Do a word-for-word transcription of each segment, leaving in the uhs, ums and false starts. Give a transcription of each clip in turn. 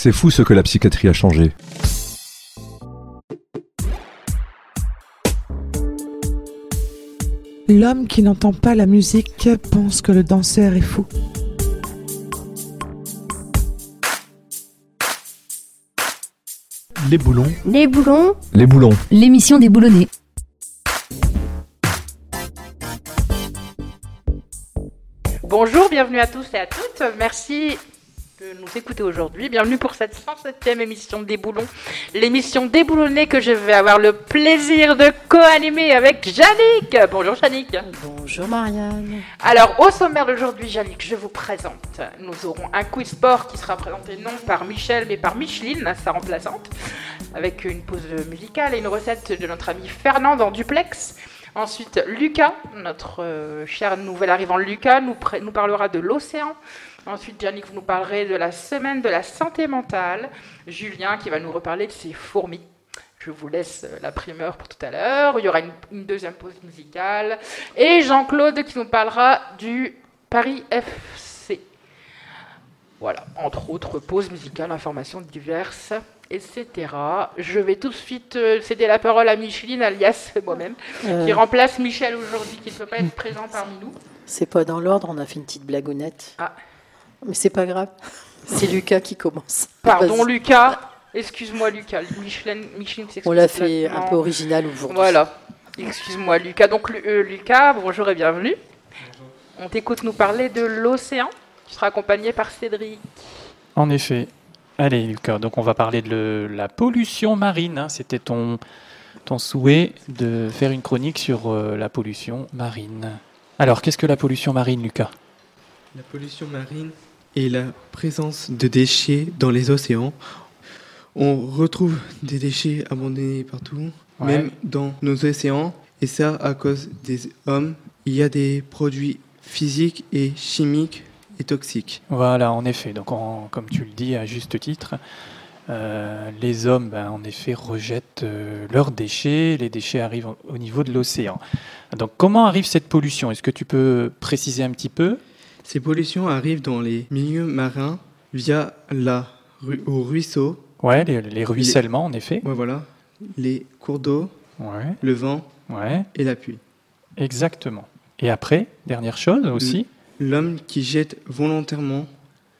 C'est fou ce que la psychiatrie a changé. L'homme qui n'entend pas la musique pense que le danseur est fou. Les boulons. Les boulons. Les boulons. L'émission des boulonnais. Bonjour, bienvenue à tous et à toutes. Merci de nous écouter aujourd'hui. Bienvenue pour cette cent septième émission des boulons. L'émission déboulonnée que je vais avoir le plaisir de co-animer avec Yannick. Bonjour Yannick. Bonjour Marianne. Alors, au sommaire d'aujourd'hui, Yannick, je vous présente. Nous aurons un quiz sport qui sera présenté non par Michel, mais par Micheline, sa remplaçante, avec une pause musicale et une recette de notre ami Fernand dans Duplex. Ensuite, Lucas, notre euh, cher nouvel arrivant Lucas, nous, pré- nous parlera de l'océan. Ensuite, Yannick, vous nous parlerez de la semaine de la santé mentale. Julien qui va nous reparler de ses fourmis. Je vous laisse la primeur pour tout à l'heure. Il y aura une, une deuxième pause musicale. Et Jean-Claude qui nous parlera du Paris F C. Voilà, entre autres pauses musicales, informations diverses, et cetera. Je vais tout de suite euh, céder la parole à Micheline, alias moi-même, euh... qui remplace Michel aujourd'hui, qui ne peut pas être présent parmi nous. C'est pas dans l'ordre, on a fait une petite blagounette. Ah. Mais c'est pas grave, c'est Lucas qui commence. Pardon Vas-y. Lucas, excuse-moi Lucas. Micheline, Micheline on l'a fait un peu original aujourd'hui. Voilà, excuse-moi Lucas. Donc euh, Lucas, bonjour et bienvenue. Bonjour. On t'écoute nous parler de l'océan. Tu seras accompagné par Cédric. En effet. Allez Lucas, donc on va parler de le, la pollution marine. Hein. C'était ton, ton souhait de faire une chronique sur euh, la pollution marine. Alors, qu'est-ce que la pollution marine, Lucas ? La pollution marine est la présence de déchets dans les océans. On retrouve des déchets abandonnés partout, ouais. Même dans nos océans. Et ça, à cause des hommes. Il y a des produits physiques et chimiques et toxiques. Voilà, en effet. Donc, en, comme tu le dis à juste titre, euh, les hommes, ben, en effet, rejettent euh, leurs déchets. Les déchets arrivent au, au niveau de l'océan. Donc, comment arrive cette pollution ? Est-ce que tu peux préciser un petit peu ? Ces pollutions arrivent dans les milieux marins via la ru- au ruisseau. Ouais, les, les ruissellements, les, en effet. Ouais, voilà. Les cours d'eau, ouais. Le vent ouais. Et la pluie. Exactement. Et après, dernière chose aussi. L'homme qui jette volontairement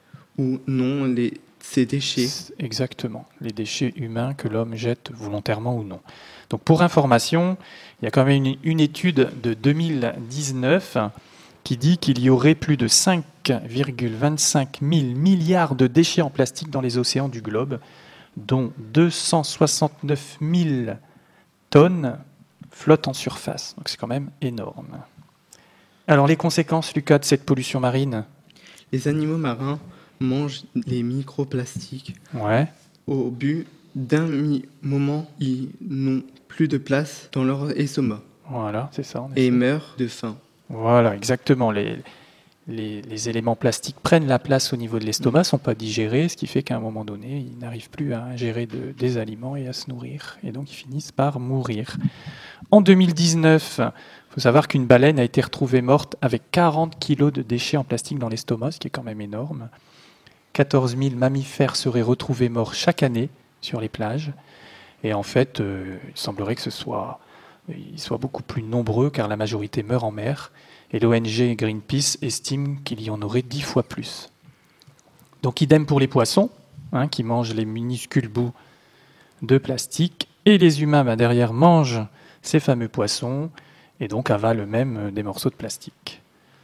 ou non les, ses déchets. Exactement. Les déchets humains que l'homme jette volontairement ou non. Donc pour information, il y a quand même une, une étude de deux mille dix-neuf qui dit qu'il y aurait plus de cinq virgule vingt-cinq mille milliards de déchets en plastique dans les océans du globe, dont deux cent soixante-neuf mille tonnes flottent en surface. Donc c'est quand même énorme. Alors les conséquences, Lucas, de cette pollution marine ? Les animaux marins mangent les microplastiques. Ouais. Au but d'un mi- moment, ils n'ont plus de place dans leur estomac. Voilà, c'est ça. Et meurent de faim. Voilà, exactement. Les, les, les éléments plastiques prennent la place au niveau de l'estomac, ne sont pas digérés, ce qui fait qu'à un moment donné, ils n'arrivent plus à ingérer de, des aliments et à se nourrir. Et donc, ils finissent par mourir. En deux mille dix-neuf, il faut savoir qu'une baleine a été retrouvée morte avec quarante kilos de déchets en plastique dans l'estomac, ce qui est quand même énorme. quatorze mille mammifères seraient retrouvés morts chaque année sur les plages. Et en fait, euh, il semblerait que ce soit... ils soient beaucoup plus nombreux car la majorité meurt en mer et l'O N G Greenpeace estime qu'il y en aurait dix fois plus. Donc idem pour les poissons hein, qui mangent les minuscules bouts de plastique et les humains ben, derrière mangent ces fameux poissons et donc avalent eux-mêmes des morceaux de plastique.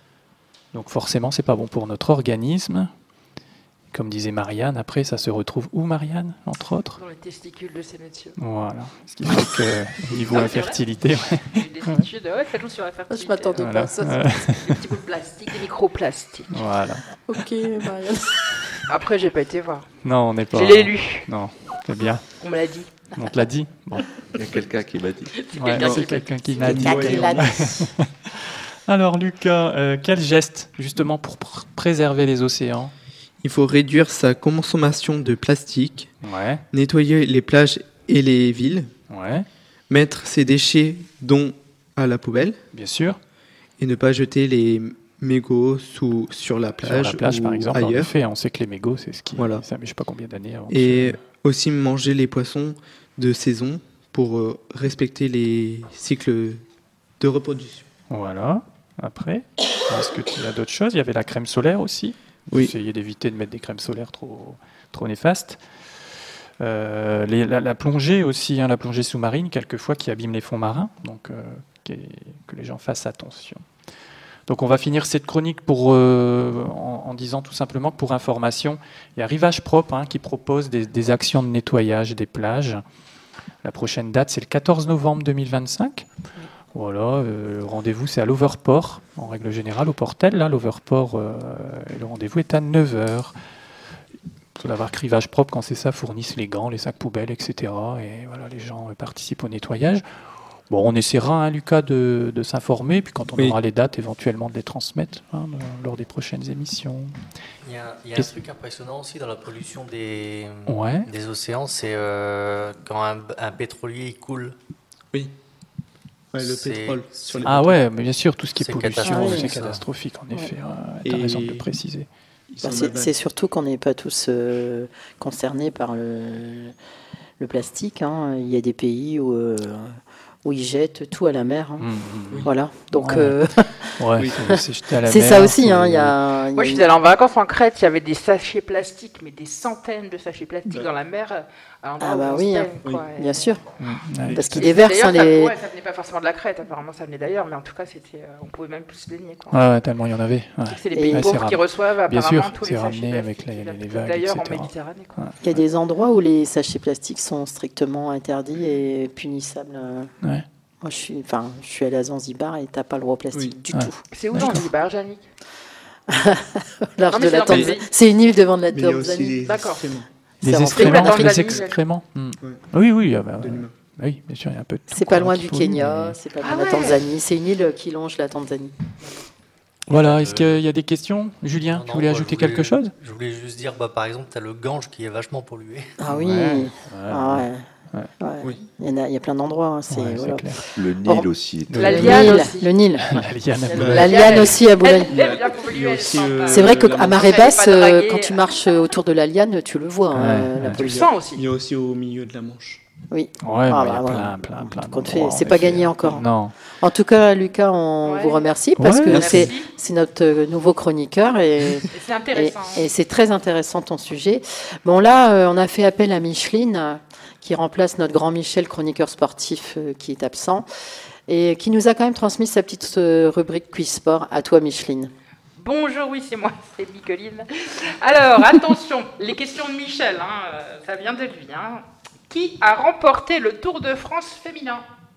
Donc forcément c'est pas bon pour notre organisme. Comme disait Marianne, après, ça se retrouve où, Marianne, entre autres ? Dans les testicules de ces messieurs. Voilà. Ce qui fait que, niveau infertilité... Ouais. Les études, ouais, ça joue sur la fertilité. Je m'attendais voilà. pas à ça. Euh... Des petits bouts de plastique, des microplastiques. Voilà. Ok, Marianne. Après, j'ai pas été voir. Non, on n'est pas... Je l'ai lu. Non, c'est bien. On me l'a dit. On te l'a dit bon. Il y a quelqu'un qui m'a dit. C'est ouais, quelqu'un, c'est qui, quelqu'un qui C'est m'a dit. quelqu'un qui l'a dit. Alors, Lucas, euh, quel geste, justement, pour pr- préserver les océans ? Il faut réduire sa consommation de plastique, Ouais. nettoyer les plages et les villes, Ouais. mettre ses déchets dont à la poubelle, Bien sûr. et ne pas jeter les mégots sous, sur la plage, Sur la plage, ou par exemple, en ailleurs. effet, on sait que les mégots, c'est ce qui... Voilà. Ça met je sais pas combien d'années avant. Et que- aussi manger les poissons de saison pour euh, respecter les cycles de reproduction. Voilà. Après, est-ce que tu as d'autres choses? Il y avait la crème solaire aussi. Oui. Essayer d'éviter de mettre des crèmes solaires trop, trop néfastes. Euh, les- la, la plongée aussi, hein, la plongée sous-marine, quelquefois, qui abîme les fonds marins. Donc, euh, qui est- que les gens fassent attention. Donc, on va finir cette chronique pour, euh, en, en disant tout simplement que pour information, il y a Rivage Propre hein, qui propose des, des actions de nettoyage des plages. La prochaine date, c'est le quatorze novembre deux mille vingt-cinq. Voilà, euh, le rendez-vous, c'est à l'Overport, en règle générale, au Portel. Là, l'Overport, euh, et le rendez-vous est à neuf heures. Il faut savoir que Rivage Propre, quand c'est ça, fournissent les gants, les sacs poubelles, et cetera. Et voilà, les gens euh, participent au nettoyage. Bon, on essaiera, hein, Lucas, de, de s'informer, puis quand on Oui. aura les dates, éventuellement de les transmettre hein, de- lors des prochaines émissions. Il y a, il y a un Qu'est-ce- truc impressionnant aussi dans la pollution des, Ouais. des océans, c'est euh, quand un, un pétrolier il coule. Oui. Ouais, le C'est- pétrole sur les Ah bateaux. ouais, mais bien sûr, tout ce qui est C'est pollution, catastrophique, c'est ça. catastrophique, en effet. Tu Et- as raison de le préciser. Ils Bah, s'en c'est, avalent. c'est surtout qu'on n'est pas tous euh, concernés par le, le plastique. hein. Il y a des pays où, euh, où ils jettent tout à la mer. hein. Mmh, mmh, Voilà. Donc Ouais. euh, Ouais, Oui. c'est- c'est jeté à la c'est mer, ça aussi. c'est- hein. Il y a, il y Moi, a je une- suis allée en vacances en Crète, il y avait des sachets plastiques, mais des centaines de sachets plastiques Ouais. dans la mer. à l'endroit Ah où bah on oui, se hein. baigne, quoi. Et- Bien sûr. Mmh, ouais. Parce qu'ils Et déversent hein, d'ailleurs, ça, les. ouais, ça venait pas forcément de la Crète, apparemment ça venait d'ailleurs, mais en tout cas, c'était, euh, on pouvait même plus se baigner. Quoi. Ouais, ouais, tellement il y en avait. ouais. C'est les Et- pays Ouais, pauvres c'est qui ram- reçoivent Bien apparemment sûr, tous c'est les sachets ramené avec plastiques, les- qui- les vagues, d'ailleurs et en cetera. Méditerranée. Quoi. Ouais. Il y a des endroits où les sachets plastiques sont strictement interdits et punissables. euh. Ouais. Moi, je suis, enfin, je suis allée à Zanzibar et t'as pas le droit au plastique Oui. du Ouais. tout. C'est où Ouais, dans je le Zanzibar, Jannick Large Non, mais de c'est la dans quel Tanzanie. pays C'est une île devant de la Mais il y a aussi Tanzanie. les D'accord. excréments Les C'est en excréments, Tanzanie, les Jannick. excréments. Hmm. Ouais. Oui, oui, ah bah, de l'humain. oui, bien sûr, il y a un peu de tout, C'est quoi, pas loin qui du pollue, Kenya, mais- c'est pas loin Ah de la ouais. Tanzanie. C'est une île qui longe la Tanzanie. Voilà, est-ce Euh, qu'il y a des questions? Julien, Non, tu non, voulais moi, ajouter je voulais- quelque chose? Je voulais juste dire, bah, par exemple, tu as le Gange qui est vachement pollué. Ah oui. Ouais. Ah ouais. Ouais. Ouais. Oui. Il y en a, il y a plein d'endroits. hein, C'est, Ouais, c'est voilà. clair. Le Nil Or- aussi. Le- La Le liane Nil, aussi. le Nil. La liane à La Boulogne. La liane, liane aussi à Boulogne. Elle aime bien Il y polluer, a elle aussi, sent euh, pas. C'est vrai la qu'à montagne. marée-basse, Elle est pas euh, draguée. quand tu marches autour de la liane, tu le vois, hein, Ouais, la ouais. Tu le pollution. sens aussi. Il y a aussi au milieu de la Manche. Oui. Ouais, Ah mais il y a bah, voilà. plein, plein, plein. Qu'on d'endroits, fait, c'est en pas effet. gagné encore. Non. En tout cas, Lucas, on Ouais. vous remercie parce Ouais, que merci. c'est, c'est notre euh, nouveau chroniqueur et, Et c'est et, intéressant. et c'est très intéressant ton sujet. Bon là, euh, on a fait appel à Micheline euh, qui remplace notre grand Michel, chroniqueur sportif euh, qui est absent et qui nous a quand même transmis sa petite euh, rubrique Quiz Sport. À toi, Micheline. Bonjour, oui, c'est moi, c'est Nicoline. Alors, attention, les questions de Michel, hein, euh, ça vient de lui. Hein. Qui a remporté le Tour de France féminin?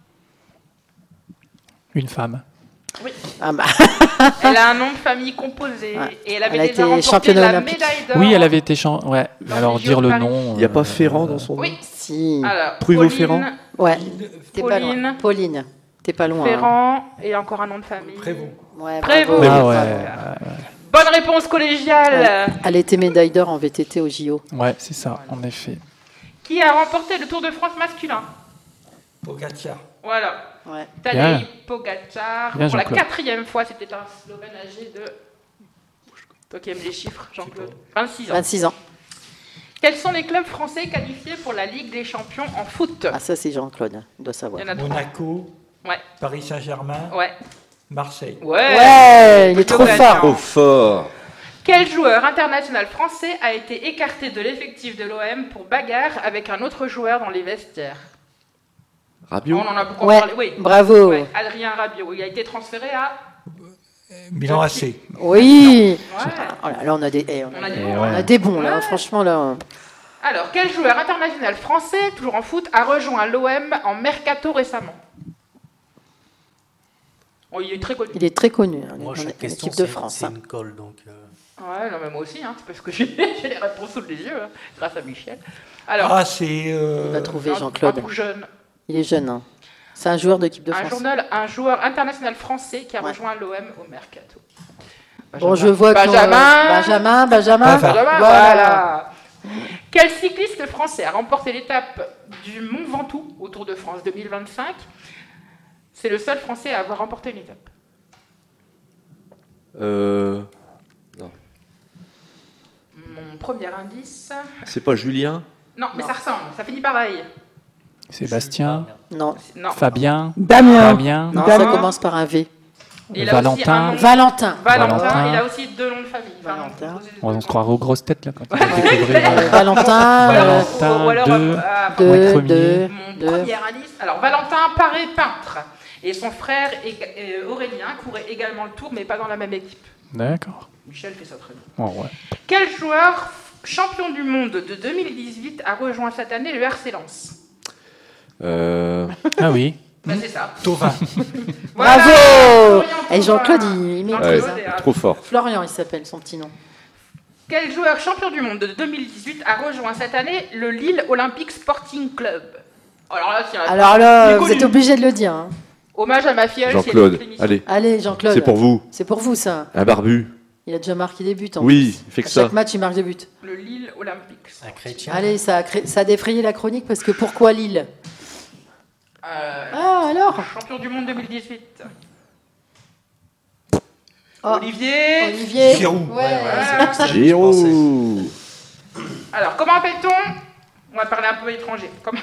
Une femme. Ah bah, Elle a un nom de famille composé Ouais. et elle avait Elle a déjà été remporté championne la olympique. médaille d'or. Oui, elle avait été chan... Ouais, mais Dans alors les Jeux dire de le Paris. nom. Il n'y a pas euh, Ferrand dans son nom? Oui, si. alors, Pruvot-Ferrand. Pauline, Ouais. T'es pas loin. Pauline, Pauline. T'es pas loin. hein. Ferrand et encore un nom de famille. Ouais, Prévost. bravo. Ah ouais, Bravo. Bonne réponse collégiale. Elle était médaille d'or en V T T au J O. ouais, c'est ça, en effet. Qui a remporté le Tour de France masculin? Pogacar. Voilà. Ouais. Tadej Pogacar. Bien, Pour la Jean-Claude. quatrième fois, c'était un Slovène âgé de... Toi qui aimes les chiffres, Jean-Claude. vingt-six ans. vingt-six ans. Quels sont les clubs français qualifiés pour la Ligue des Champions en foot? Ah, ça, c'est Jean-Claude. Il doit savoir. Il y en a trois. Monaco. Ouais. Paris Saint-Germain. Ouais. Marseille. Ouais. Ouais, il est trop Plutôt fort. gagnant. Trop fort. Quel joueur international français a été écarté de l'effectif de l'O M pour bagarre avec un autre joueur dans les vestiaires? Rabiot. On en a beaucoup Ouais, parlé. Oui. bravo. Ouais, Adrien Rabiot. Il a été transféré à... Milan A C. Oui. Ouais. Oh là, là, on a des, eh, on On a a des- des Et bons. on a ouais. des bons, là. Ouais. Franchement, là. Alors, quel joueur international français, toujours en foot, a rejoint l'O M en mercato récemment? Oh, il est très connu. Il est très connu. hein, Moi, en- chaque en question, équipe de c'est France. c'est hein. une colle. Donc, euh, Ouais, non, mais moi aussi, hein, c'est parce que j'ai j'ai les réponses sous les yeux, hein, grâce à Michel. Alors, Ah, c'est. euh, Il va trouver un- Jean-Claude. un tout jeune, Il est jeune. hein. C'est un joueur d'équipe de un, France. journal, un joueur international français qui a Ouais. rejoint l'O M au mercato. Bon, je vois que. Benjamin. Benjamin, Benjamin. Pavard. Benjamin, Voilà. voilà. Quel cycliste français a remporté l'étape du Mont Ventoux au Tour de France deux mille vingt-cinq? C'est le seul français à avoir remporté une étape. Euh, Mon premier indice. c'est pas Julien? Non, mais Non. ça ressemble, ça finit pareil. Sébastien, Non. Non. Fabien, Damien. Damien, Non, Damien. ça commence par un V. Il a aussi un Valentin. nom- Valentin. Valentin. Valentin. Il a aussi deux noms de famille. Valentin. On se croirait aux grosses têtes là quand on va découvrir. Euh, euh, Valentin. euh, Valentin, ou alors, deux, euh, Moi, deux, premier. deux, Mon deux. premier indice. Alors, Valentin paraît peintre. Et son frère ég- euh, Aurélien courait également le tour, mais pas dans la même équipe. D'accord. Michel fait ça très bien. Oh, ouais. Quel joueur champion du monde de deux mille dix-huit a rejoint cette année le R C Lens? Euh, Ah oui. Ben, c'est ça. Thauvin. Voilà, Bravo. Florian Et Jean-Claude, Thauvin. il, il Jean-Claude maîtrise. ouais, hein. est- trop fort. Florian, il s'appelle, son petit nom. Quel joueur champion du monde de deux mille dix-huit a rejoint cette année le Lille Olympique Sporting Club? Alors là, tiens, Alors il là, est vous connu. êtes obligé de le dire. hein. Hommage à ma filleule. si elle Jean-Claude, écoute l'émission. allez, Allez, Jean-Claude. c'est pour vous. C'est pour vous, ça. Un barbu. Il a déjà marqué des buts. En Oui, plus. il fait que À ça. chaque match, il marque des buts. Le Lille Olympique. Un chrétien. Allez, ça a, cré- ça a défrayé la chronique parce que pourquoi Lille? Euh, Ah, alors champion du monde deux mille dix-huit. Oh. Olivier. Olivier. Giroud. Ouais. Voilà. Giroud. Alors, comment appelle-t-on? On va parler un peu étranger. Comment...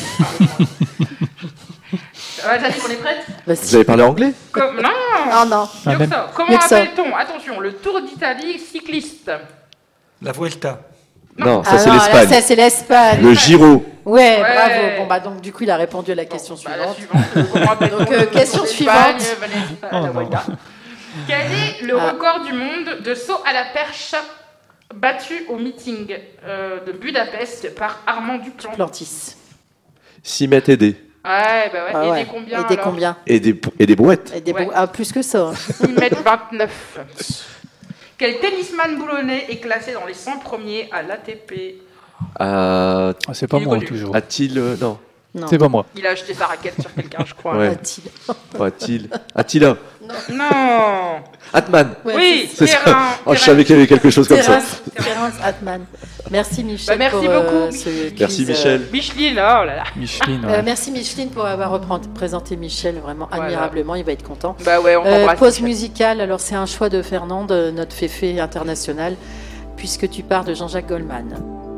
Ça va, Janice, on est prête? Bah, Vous si. avez parlé anglais? Comme... Non. Ah non. Ah, Mieux que même- ça. Comment mieux que ça. appelle-t-on, attention, le Tour d'Italie cycliste? La Vuelta. Non, ça Ah c'est non, là, l'Espagne. ça, c'est l'Espagne. Le Giro. Ouais, Ouais. bravo. Bon, bah, donc, du coup, il a répondu à la question Bon, bah, la suivante. suivante. Comment appelle-t-on Donc, euh, le question Tour d'Espagne, suivante. Vanessa, Oh, la non. Vuelta. Quel est le Ah. record du monde de saut à la perche battu au meeting euh, de Budapest par Armand Duplan? Plantis. six mètres et des. Ouais, bah ouais. Ah et ouais. des combien Et des alors combien Et des, et des brouettes. Et des Ouais. bou- Ah, plus que ça. hein. six mètres vingt-neuf. Quel tennisman boulonnais est classé dans les cent premiers à l'A T P? Ah, Ah, c'est pas Il est moi connu. toujours. a-t-il. euh, non, Non. C'est pas moi. Il a acheté sa raquette sur quelqu'un, je crois. Ouais. A-t-il pas a-t-il. A-t-il. Non. Atman. Ouais, Oui, C'est ça. Terrain. Oh, je Terrain. savais qu'il y avait quelque chose comme ça. Terence, Terence Atman. Merci Michel. Bah, merci pour, euh, beaucoup, ce Merci quiz, euh, Michel. Micheline, oh là là. Micheline, euh, ouais. merci Micheline pour avoir représenté- présenté Michel vraiment Voilà. admirablement. Il va être content. Bah ouais, on Euh, t'embrasse. pause Michel. musicale. Alors c'est un choix de Fernande, notre féfé international, puisque tu pars de Jean-Jacques Goldman.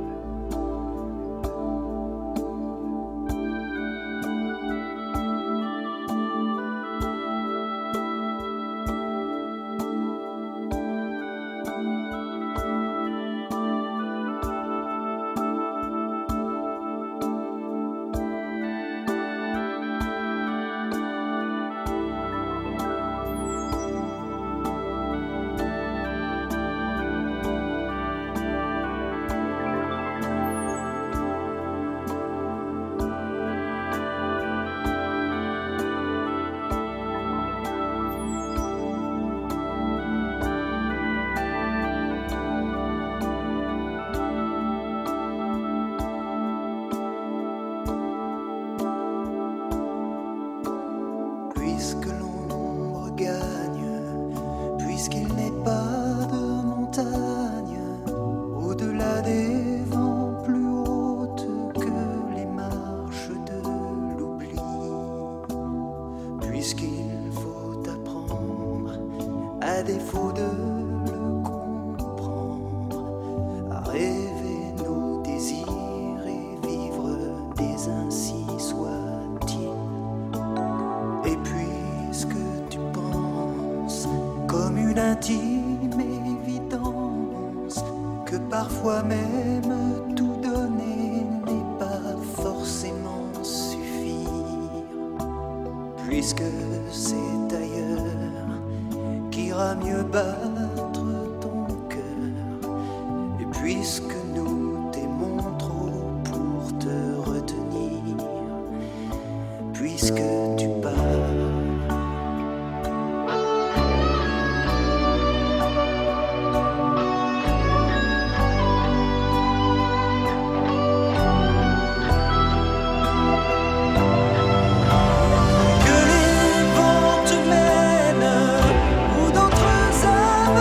Puisque l'ombre gagne, puisqu'il n'est pas de montagne, au-delà des vents plus hautes que les marches de l'oubli, puisqu'il faut apprendre, à défaut de le comprendre, à rêver nos désirs et vivre des ainsi soit-il. Et puisque tu penses comme une intime évidence que parfois même tout donner n'est pas forcément suffire, puisque c'est ailleurs qu'ira mieux battre ton cœur, et puisque nous t'aimons trop pour te retenir, puisque tu pars. Que les vents te mènent où d'autres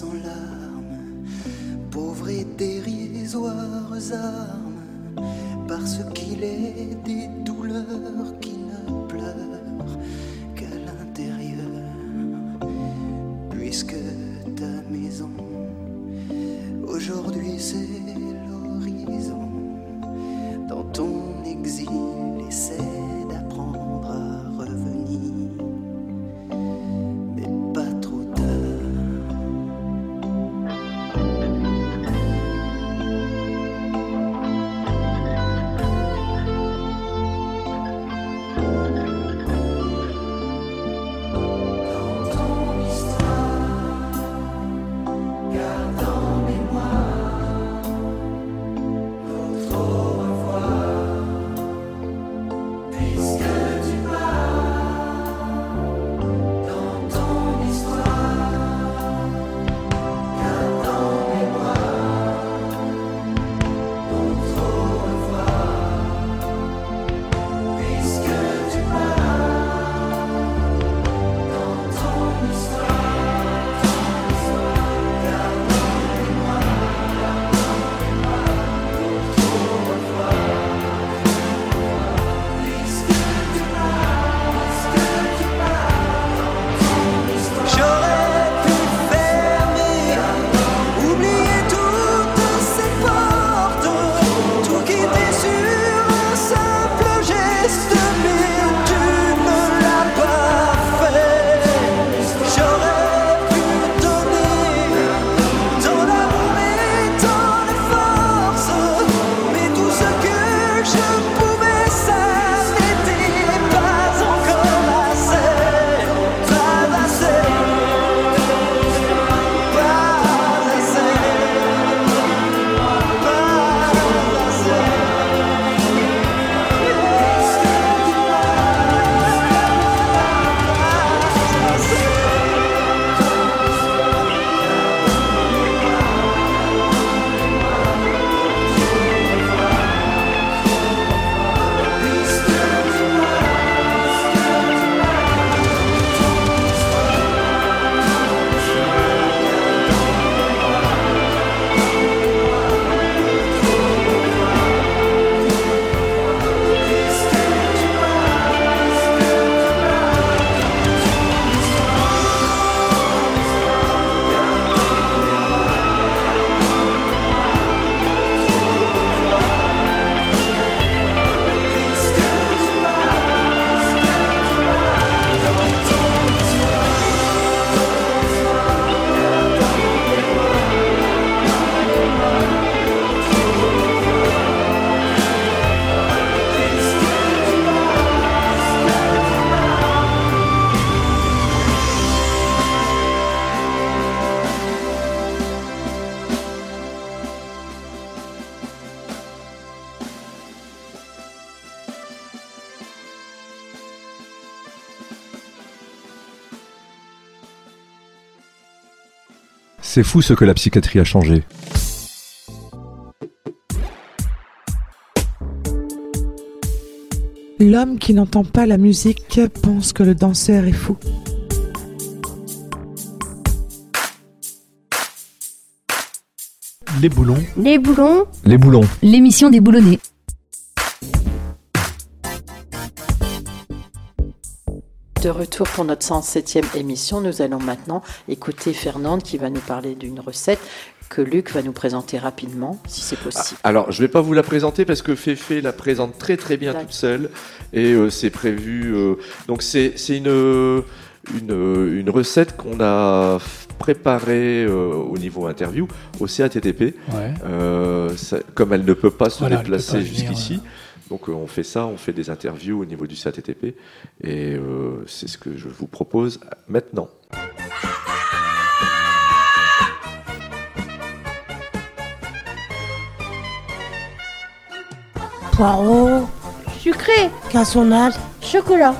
sans larmes, pauvres et dérisoires armes, parce qu'il est des douleurs qui ne pleurent qu'à l'intérieur, puisque ta maison aujourd'hui c'est l'horizon. Dans ton exil, essaie d'apprendre à revenir, mais pas trop tard. Dans ton histoire, garde en mémoire notre au revoir, puisque tu pars. Dans ton histoire, garde en mémoire notre au revoir, puisque tu pars. Dans ton histoire, garde en mémoire notre au revoir, puisque tu pars, puisque tu pars. J'aurais pu fermer, oublier toutes ces portes, tout quitter sur un simple geste, mais tu ne l'as pas fait. J'aurais pu donner dans l'amour et dans la force, mais tout ce que je pouvais, ça n'était pas encore assez, pas assez, pas assez, pas C'est fou ce que la psychiatrie a changé. L'homme qui n'entend pas la musique pense que le danseur est fou. Les boulons. Les boulons. Les boulons. L'émission des boulonnais. De retour pour notre cent septième émission, nous allons maintenant écouter Fernande qui va nous parler d'une recette que Luc va nous présenter rapidement, si c'est possible. Alors, je ne vais pas vous la présenter parce que Féfé la présente très très bien toute seule et euh, c'est prévu. Euh, donc, c'est, c'est une, une, une recette qu'on a préparée euh, au niveau interview au C A T T P. Ouais. Euh, ça, comme elle ne peut pas se Voilà, déplacer elle peut pas venir, jusqu'ici. ouais. Donc euh, on fait ça, on fait des interviews au niveau du C A T T P et euh, c'est ce que je vous propose maintenant. Poireaux, Sucré. cassonade, Chocolat.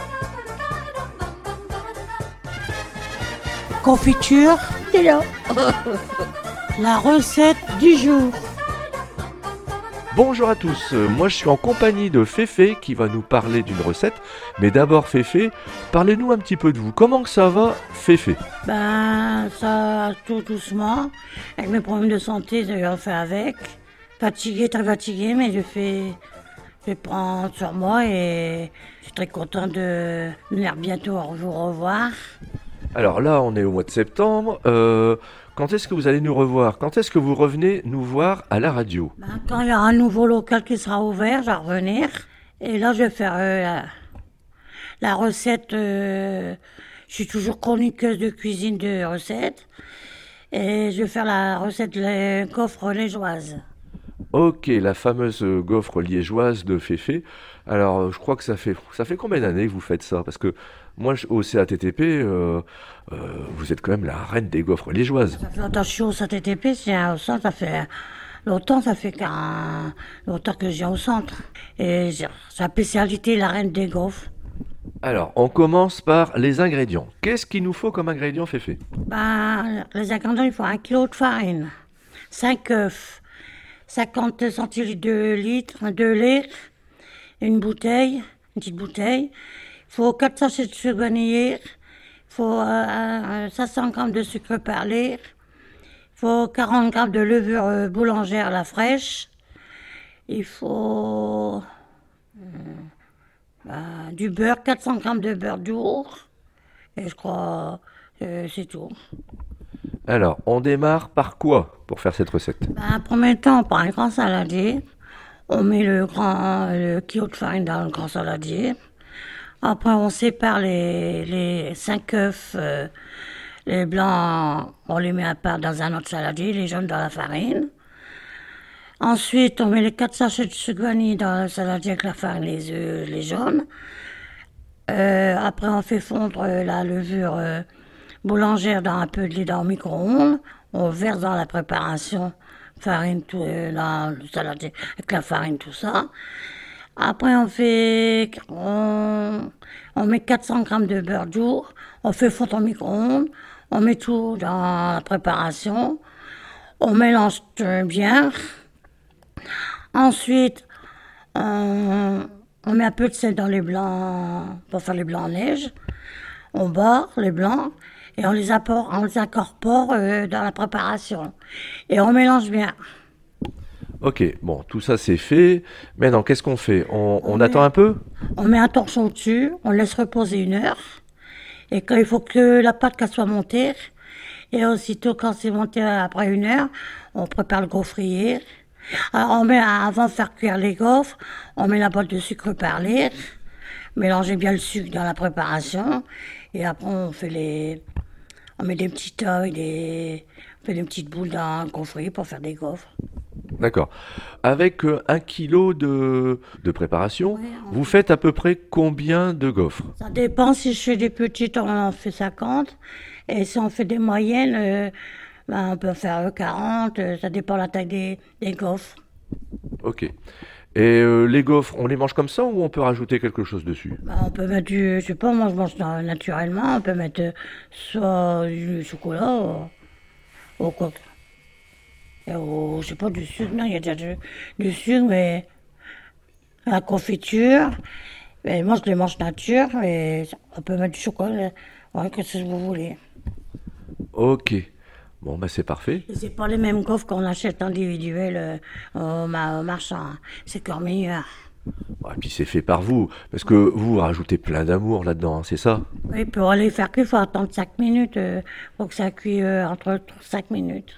confiture, T'es là. la recette du jour. Bonjour à tous, euh, moi je suis en compagnie de Féfé qui va nous parler d'une recette. Mais d'abord Féfé, parlez-nous un petit peu de vous. Comment que ça va, Féfé? Ben, ça, tout doucement. Avec mes problèmes de santé, je fais avec. Fatigué, très fatigué, mais je fais, je prends sur moi et je suis très content de venir bientôt vous revoir. Alors là, on est au mois de septembre. Euh, quand est-ce que vous allez nous revoir? Quand est-ce que vous revenez nous voir à la radio? Ben, quand il y aura un nouveau local qui sera ouvert, je vais revenir. Et là, je vais faire euh, la, la recette. Euh, je suis toujours chroniqueuse de cuisine de recettes. Et je vais faire la recette de la gaufre liégeoise. Ok, la fameuse euh, gaufre liégeoise de Féfé. Alors, euh, je crois que ça fait, ça fait combien d'années que vous faites ça? Parce que moi, je- au C A T T P, euh, euh, vous êtes quand même la reine des gaufres liégeoises. Ça fait longtemps que je suis au C A T T P, c'est un- au centre, ça fait longtemps, ça fait qu'un, longtemps que je viens au centre. Et j'ai- sa spécialité, la reine des gaufres. Alors, on commence par les ingrédients. Qu'est-ce qu'il nous faut comme ingrédient, Féfé? Ben, les ingrédients, il faut un kilo de farine, cinq œufs, cinquante centilitres de litre, de lait, une bouteille, une petite bouteille. Il faut quatre sachets de sucre vanillé, il faut euh, cinq cents grammes de sucre perlé, il faut quarante grammes de levure euh, boulangère, la fraîche. Il faut euh, ben, du beurre, quatre cents grammes de beurre doux. Et je crois que c'est tout. Alors, on démarre par quoi pour faire cette recette? Ben, en premier temps, on prend un grand saladier. On met le, grand, le kilo de farine dans le grand saladier. Après, on sépare les, les cinq œufs. euh, les blancs, on les met à part dans un autre saladier, les jaunes dans la farine. Ensuite, on met les quatre sachets de sucre vanille dans le saladier avec la farine, les œufs, les jaunes. Euh, après, on fait fondre euh, la levure euh, boulangère dans un peu de lait dans le micro-ondes. On verse dans la préparation, farine, tout, euh, dans le saladier avec la farine, tout ça. Après, on fait, on, on met quatre cents grammes de beurre doux. On fait fondre au micro-ondes. On met tout dans la préparation. On mélange euh, bien. Ensuite, on, on met un peu de sel dans les blancs pour faire les blancs en neige. On barre les blancs et on les, apporte, on les incorpore euh, dans la préparation. Et on mélange bien. Ok, bon, tout ça c'est fait. Maintenant, qu'est-ce qu'on fait? On, on met- attend un peu? On met un torchon au-dessus, on laisse reposer une heure. Et quand il faut que la pâte qu'elle soit montée, et aussitôt quand c'est monté après une heure, on prépare le gaufrier. Alors on met, avant de faire cuire les gaufres, on met la boîte de sucre perlé, mélangez bien le sucre dans la préparation, et après on fait les, on met des petites oeils, des, on fait des petites boules dans le gaufrier pour faire des gaufres. D'accord. Avec euh, un kilo de, de préparation, vous faites à peu près combien de gaufres? Ça dépend, si je fais des petites, on en fait cinquante. Et si on fait des moyennes, euh, ben, on peut faire quarante. euh, Ça dépend de la taille des, des gaufres. Ok. Et euh, les gaufres, on les mange comme ça ou on peut rajouter quelque chose dessus? Ben, on peut mettre du, je sais pas, moi je mange na- naturellement. On peut mettre euh, soit du chocolat ou, ou quoi. Et ou, je sais pas, du sucre. Non, il y a déjà du, du sucre, mais la confiture. Et moi, je les mange nature. Et on peut mettre du chocolat. Ouais, que ce que vous voulez. Ok. Bon, bah c'est parfait. Et c'est pas les mêmes gaufres qu'on achète individuelles euh, au, ma- au marchand. hein. C'est encore meilleur. Et puis c'est fait par vous, parce que vous rajoutez plein d'amour là-dedans, hein, c'est ça? Oui, pour aller faire cuire, il faut attendre cinq minutes. Il faut que ça cuise euh, entre cinq minutes.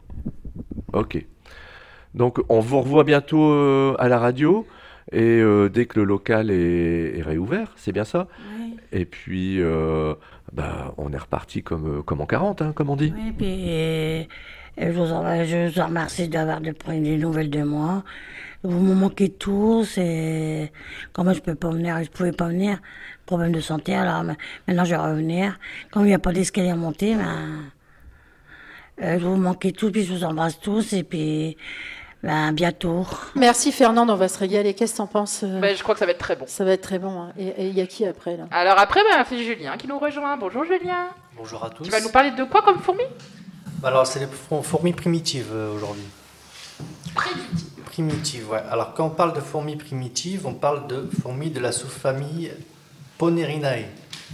Ok. Donc on vous revoit bientôt euh, à la radio, et euh, dès que le local est, est réouvert, c'est bien ça? Oui. Et puis, euh, bah, on est reparti comme, comme en quarante, hein, comme on dit. Et puis, et- et je, vous en, je vous en remercie d'avoir de prendre des nouvelles de moi. Vous me manquez tous et comment je peux pas venir, je pouvais pas venir, problème de santé, alors ma- maintenant je vais revenir. Comme il n'y a pas d'escalier à monter, ben, euh, je vous manquez tous, puis je vous embrasse tous et puis ben, à bientôt. Merci Fernande, on va se régaler. Qu'est-ce que t'en penses euh Ben, je crois que ça va être très bon. Ça va être très bon. hein. Et il y a qui après là Alors après, ben, c'est Julien qui nous rejoint. Bonjour Julien. Bonjour à tous. Tu vas nous parler de quoi comme fourmis? Alors, c'est les four- fourmis primitives euh, aujourd'hui. Primitives. primitives, ouais. Alors quand on parle de fourmis primitives, on parle de fourmis de la sous-famille Ponerinae.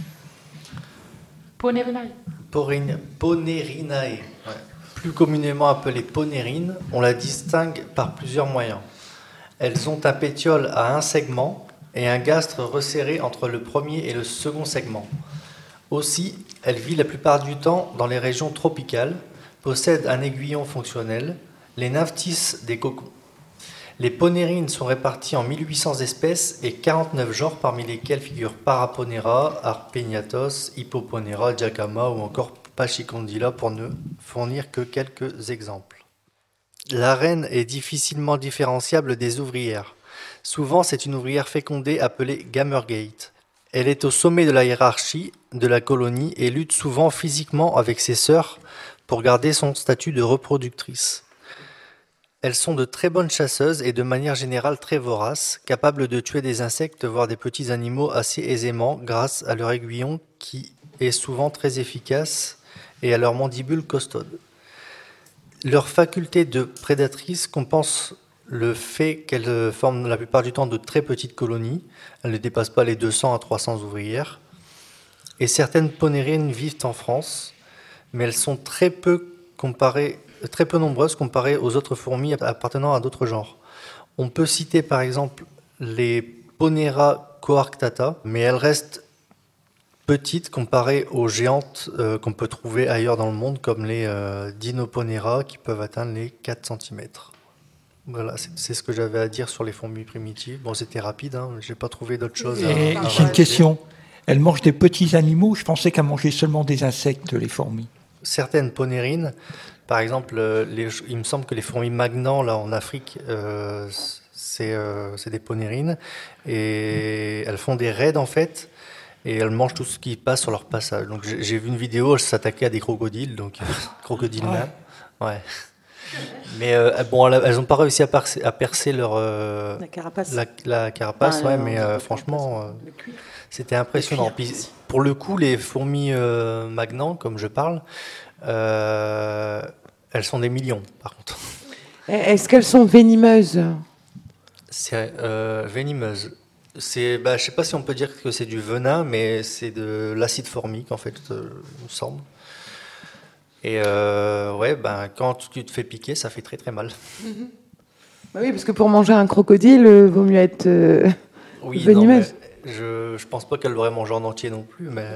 Ponerinae. Porin- Ponerinae, ouais. Plus communément appelée ponérine, on la distingue par plusieurs moyens. Elles ont un pétiole à un segment et un gastre resserré entre le premier et le second segment. Aussi, elle vit la plupart du temps dans les régions tropicales, possède un aiguillon fonctionnel, les nymphes tissent des cocons. Les ponérines sont réparties en mille huit cents espèces et quarante-neuf genres, parmi lesquels figurent Paraponera, Arpegnathos, Hippoponera, Jacama ou encore Pachycondyla, pour ne fournir que quelques exemples. La reine est difficilement différenciable des ouvrières. Souvent, c'est une ouvrière fécondée appelée gamergate. Elle est au sommet de la hiérarchie de la colonie et lutte souvent physiquement avec ses sœurs pour garder son statut de reproductrice. Elles sont de très bonnes chasseuses et de manière générale très voraces, capables de tuer des insectes, voire des petits animaux assez aisément grâce à leur aiguillon qui est souvent très efficace et à leur mandibule costaude. Leur faculté de prédatrice compense le fait qu'elles forment la plupart du temps de très petites colonies. Elles ne dépassent pas les deux cents à trois cents ouvrières. Et certaines ponérines vivent en France, mais elles sont très peu comparées très peu nombreuses comparées aux autres fourmis appartenant à d'autres genres. On peut citer par exemple les Ponera coarctata, mais elles restent petites comparées aux géantes euh, qu'on peut trouver ailleurs dans le monde, comme les euh, Dinoponera qui peuvent atteindre les quatre centimètres. Voilà, c'est, c'est ce que j'avais à dire sur les fourmis primitives. Bon, c'était rapide, hein, j'ai pas trouvé d'autre chose. Et à, à j'ai une rajouter. question. Elles mangent des petits animaux. Je pensais qu'elles mangeaient seulement des insectes, les fourmis. Certaines ponérines, par exemple, les, il me semble que les fourmis magnans, là, en Afrique, euh, c'est, euh, c'est des ponérines. Et elles font des raids, en fait, et elles mangent tout ce qui passe sur leur passage. Donc, j'ai, j'ai vu une vidéo, elles s'attaquaient à des crocodiles, donc crocodiles nains. Ouais. Mais euh, bon, elles n'ont pas réussi à percer, à percer leur, euh, la carapace. La, la carapace, ah, ouais, non, mais euh, franchement, euh, c'était impressionnant. Puis, pour le coup, les fourmis euh, magnans, comme je parle, euh, elles sont des millions, par contre. Est-ce qu'elles sont venimeuses? C'est euh, venimeuse. C'est, bah, je ne sais pas si on peut dire que c'est du venin, mais c'est de l'acide formique, en fait, euh, il me semble. Et euh, ouais, ben, quand tu te fais piquer, ça fait très très mal. Mm-hmm. Bah oui, parce que pour manger un crocodile, euh, vaut mieux être euh, oui, venimeuse. Non, je ne pense pas qu'elle l'aurait mangé en entier non plus, mais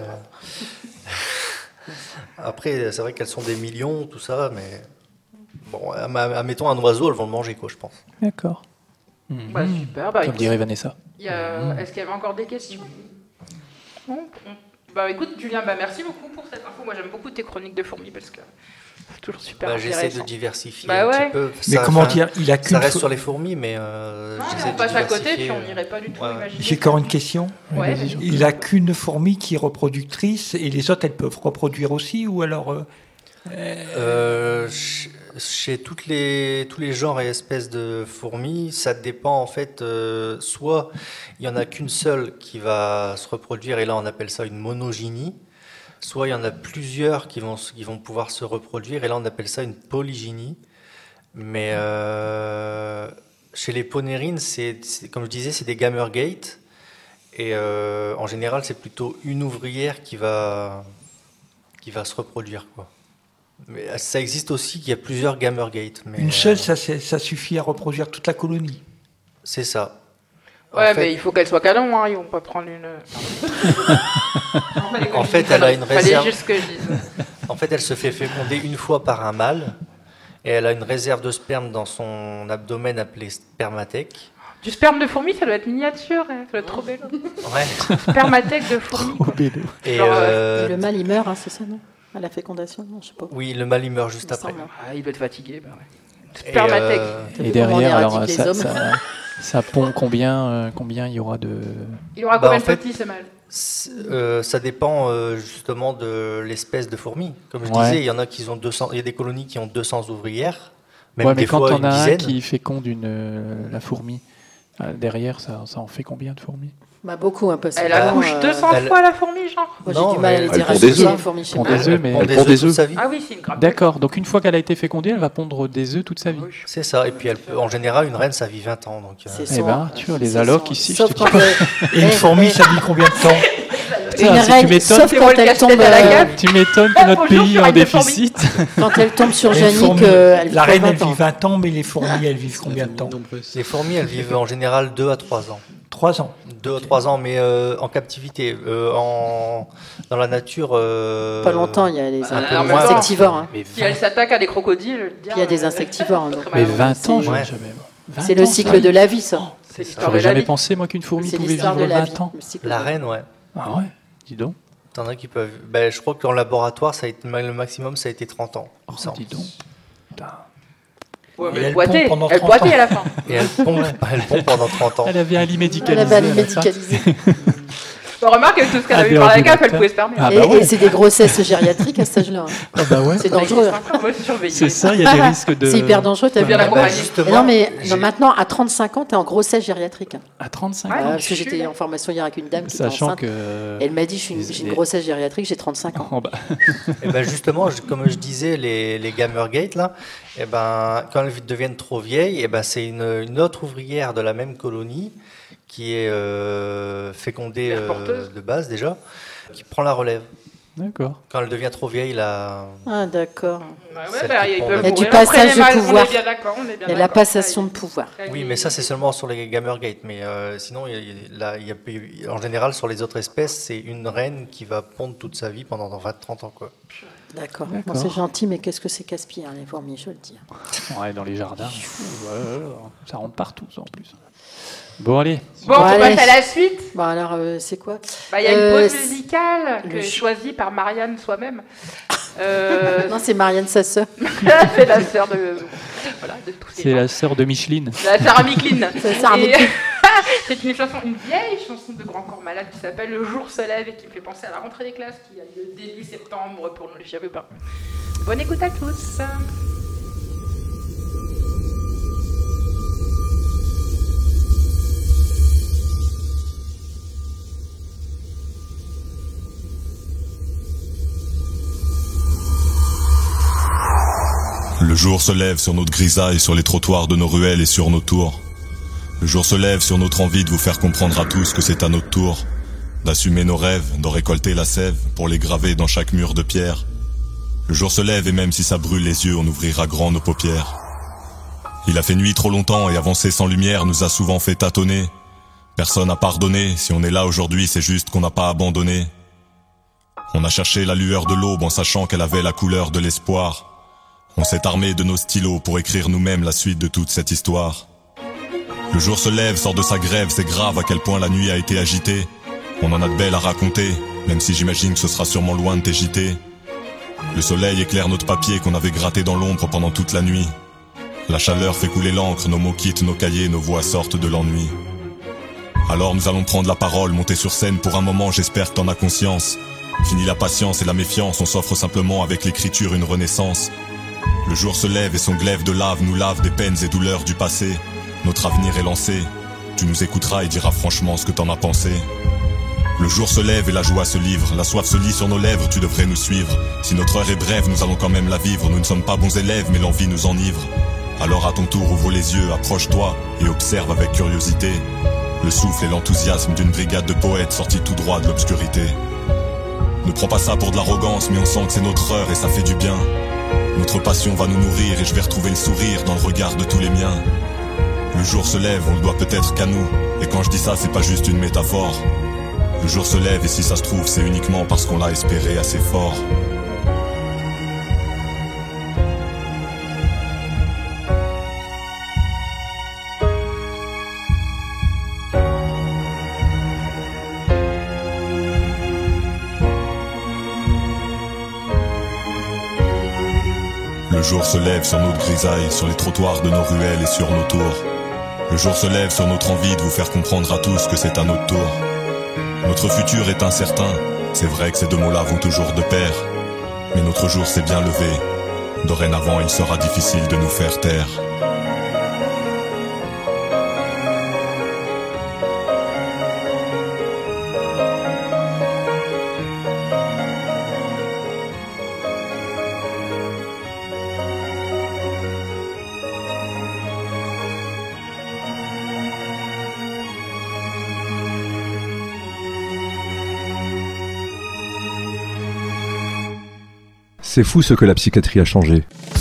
après, c'est vrai qu'elles sont des millions, tout ça, mais bon, admettons un oiseau, elles vont le manger, quoi, je pense. D'accord. Mmh. Bah, super. Bah, Comme écoute, dirait Vanessa. Y a, mmh. Est-ce qu'il y avait encore des questions? Non. Bah écoute, Julien, bah, merci beaucoup pour cette info. Moi, j'aime beaucoup tes chroniques de fourmis parce que c'est toujours super bah, intéressant. J'essaie de diversifier bah, un ouais. petit peu. Mais ça, comment fin, dire, il a qu'une ça reste fo- sur les fourmis, mais, euh, non, mais j'essaie on de passe à côté, puis diversifier. on n'irait pas du tout ouais. imaginer. J'ai encore une question. Ouais, vas-y. Il n'a qu'une fourmi qui est reproductrice et les autres, elles peuvent reproduire aussi ou alors euh, euh, chez, chez toutes les, tous les genres et espèces de fourmis, ça dépend en fait. Euh, soit il n'y en a qu'une seule qui va se reproduire et là on appelle ça une monogynie. Soit il y en a plusieurs qui vont, qui vont pouvoir se reproduire et là on appelle ça une polygynie. Mais euh, chez les ponérines, c'est, c'est, comme je disais, c'est des gamergates. Et euh, en général, c'est plutôt une ouvrière qui va, qui va se reproduire, quoi. Mais ça existe aussi qu'il y a plusieurs gamergates. Mais une seule, ça, ça suffit à reproduire toute la colonie. C'est ça. Ouais, en fait, mais il faut qu'elle soit canon, hein. Ils vont pas prendre une. en fait, elle a une réserve. Fallait juste que je dise. En fait, elle se fait féconder une fois par un mâle et elle a une réserve de sperme dans son abdomen appelée spermathèque. Du sperme de fourmi, ça doit être miniature, hein. Ça doit être trop bello. Ouais. Spermathèque de fourmi. Trop bello. Et, Genre, euh... et le mâle, il meurt, hein, c'est ça, non? À la fécondation, non, je sais pas. Oui, le mâle, il meurt juste il après. Ah, il doit être fatigué, bah ouais. Spermathèque. Et, euh... et derrière, alors, ça, ça, ça pond combien, euh, combien il y aura de... Il aura bah, combien de fait, petits, ce mâle? Euh, ça dépend euh, justement de l'espèce de fourmi. Comme je ouais. disais, il y en a qui ont deux cents, il y a des colonies qui ont deux cents ouvrières, même ouais, des mais quand fois on une a dizaine. un qui féconde une, euh, la fourmi, euh, derrière, ça, ça en fait combien de fourmis? Bah beaucoup, un peu. Elle accouche deux cents elle- fois la fourmi, genre. Moi, Non, j'ai du mal à mais les elle pond éradiquer, des œufs. les fourmis chez Pond moi. des œufs, mais Elle pond elle des pond œufs des toute œufs. sa vie. Ah oui, c'est une grappe. D'accord, donc une fois qu'elle a été fécondée, elle va pondre des œufs toute sa vie. C'est ça, et puis elle peut- en général, une reine, ça vit vingt ans. Donc, euh, C'est Eh son- ben, tu vois, les c'est allocs son- ici, je Sauf te quand dis. elle- Et une Eh, fourmi, eh, ça vit combien de temps? Une Ah, si tu reine, m'étonnes, sauf c'est quand moi le elle casse-tête tombe, à la euh, gaffe. tu m'étonnes que notre Bonjour, pays je est en suis reine de fourmis. déficit. quand elle tombe sur Les Yannick, fourmis- euh, elle vit La pas reine, elle vingt ans. vit vingt ans, mais les fourmis, elles vivent combien de temps? les fourmis, elles vivent en général deux à trois ans. Trois ans. deux à trois ans, mais euh, en captivité. Euh, en... Dans la nature. euh, Pas longtemps, il y a les un peu en même moins. temps, insectivores. hein. Mais Si elle s'attaque à des crocodiles, je veux dire, Puis il y a des euh, insectivores. hein, donc. Mais vingt ans, C'est- j'aurais Ouais. jamais. vingt C'est le ans, cycle ça. de la vie, ça. C'est l'histoire de J'aurais la jamais vie. pensé, moi, qu'une fourmi C'est pouvait l'histoire vivre de la vie. vingt ans. le cycle La de vie. reine, ouais. Ah ouais, dis donc. T'en as qui peuvent. Ben, je crois qu'en laboratoire, ça a été... le maximum, ça a été trente ans. il me Oh, semble. dis donc. Putain. Ouais, Et mais elle elle boitait, pond pendant elle trente boitait ans. à la fin. Et elle pompe, elle pompe pendant trente ans. Elle avait un lit Elle médicalisé. avait allé elle a ça. médicaliser. Bon, remarque, avec tout ce qu'elle Ah, a vu par la cave, elle déambulateur. pouvait se permettre. Ah, Et, bah ouais. et c'est des grossesses gériatriques à cet âge-là. hein. Ah bah ouais. C'est dangereux. Moi, je surveille. C'est ça, il y a des risques de. C'est hyper dangereux, t'as vu. bien hein. accompagné. Et justement, non, mais j'ai- non, maintenant, à trente-cinq ans, t'es en grossesse gériatrique. hein. À trente-cinq Ouais, ans. Euh, donc, parce que je suis j'étais là. en formation hier avec une dame qui était Sachant enceinte. que. Et elle m'a dit, je suis une- j'ai une les- grossesse gériatrique, j'ai trente-cinq ans. Oh, bah. Et ben justement, je- comme je disais, les, les Gamergate, là, et ben, quand elles deviennent trop vieilles, et ben, c'est une, une autre ouvrière de la même colonie qui est euh, fécondée Mère euh, porteuse. de base déjà, qui prend la relève. D'accord. Quand elle devient trop vieille, là, Ah, d'accord. Ouais, Celle bah, qui ils pond. peuvent Il y a du mourir passage après les de mâles, pouvoir. On est bien d'accord, on est bien Il y a la d'accord. passation de pouvoir. oui, mais ça c'est seulement sur les Gamergate, mais euh, sinon, il y a- là, il y a- en général, sur les autres espèces, c'est une reine qui va pondre toute sa vie pendant vingt à trente ans, quoi. D'accord. D'accord. Bon, c'est gentil, mais qu'est-ce que c'est casse-pied, hein, les fourmis, je le dis. Ouais, dans les jardins. Ouais, ouais, ouais, ça rentre partout, ça en plus. Bon, allez. Bon, Bon, on allez. passe à la suite. Bon, alors, euh, c'est quoi Bah, il y a une Euh, pause musicale le que ch- choisie par Marianne soi-même. Euh, Non, c'est Marianne, sa sœur. c'est la sœur de, voilà, de tous ces C'est gens. la sœur de Micheline. La Sarah Micklin. C'est Sarah Et- Micklin. C'est une chanson, une vieille chanson de Grand Corps Malade qui s'appelle Le jour se lève et qui me fait penser à la rentrée des classes qui a lieu début septembre pour nous les chérubins. Bonne écoute à tous. Le jour se lève sur notre grisaille, sur les trottoirs de nos ruelles et sur nos tours. Le jour se lève sur notre envie de vous faire comprendre à tous que c'est à notre tour d'assumer nos rêves, d'en récolter la sève pour les graver dans chaque mur de pierre. Le jour se lève et même si ça brûle les yeux, on ouvrira grand nos paupières. Il a fait nuit trop longtemps et avancer sans lumière nous a souvent fait tâtonner. Personne n'a pardonné, si on est là aujourd'hui c'est juste qu'on n'a pas abandonné. On a cherché la lueur de l'aube en sachant qu'elle avait la couleur de l'espoir. On s'est armé de nos stylos pour écrire nous-mêmes la suite de toute cette histoire. Le jour se lève, sort de sa grève, c'est grave à quel point la nuit a été agitée. On en a de belles à raconter, même si j'imagine que ce sera sûrement loin de tes J T. Le soleil éclaire notre papier qu'on avait gratté dans l'ombre pendant toute la nuit. La chaleur fait couler l'encre, nos mots quittent nos cahiers, nos voix sortent de l'ennui. Alors nous allons prendre la parole, monter sur scène pour un moment, j'espère que t'en as conscience. Fini la patience et la méfiance, on s'offre simplement avec l'écriture une renaissance. Le jour se lève et son glaive de lave nous lave des peines et douleurs du passé. Notre avenir est lancé, tu nous écouteras et diras franchement ce que t'en as pensé. Le jour se lève et la joie se livre, la soif se lit sur nos lèvres, tu devrais nous suivre. Si notre heure est brève, nous allons quand même la vivre, nous ne sommes pas bons élèves mais l'envie nous enivre. Alors à ton tour ouvre les yeux, approche-toi et observe avec curiosité le souffle et l'enthousiasme d'une brigade de poètes sortis tout droit de l'obscurité. Ne prends pas ça pour de l'arrogance, mais on sent que c'est notre heure et ça fait du bien. Notre passion va nous nourrir et je vais retrouver le sourire dans le regard de tous les miens. Le jour se lève, on le doit peut-être qu'à nous, et quand je dis ça c'est pas juste une métaphore. Le jour se lève et si ça se trouve c'est uniquement parce qu'on l'a espéré assez fort. Le jour se lève sur notre grisaille, sur les trottoirs de nos ruelles et sur nos tours. Le jour se lève sur notre envie de vous faire comprendre à tous que c'est à notre tour. Notre futur est incertain, c'est vrai que ces deux mots-là vont toujours de pair. Mais notre jour s'est bien levé, dorénavant il sera difficile de nous faire taire. C'est fou ce que la psychiatrie a changé.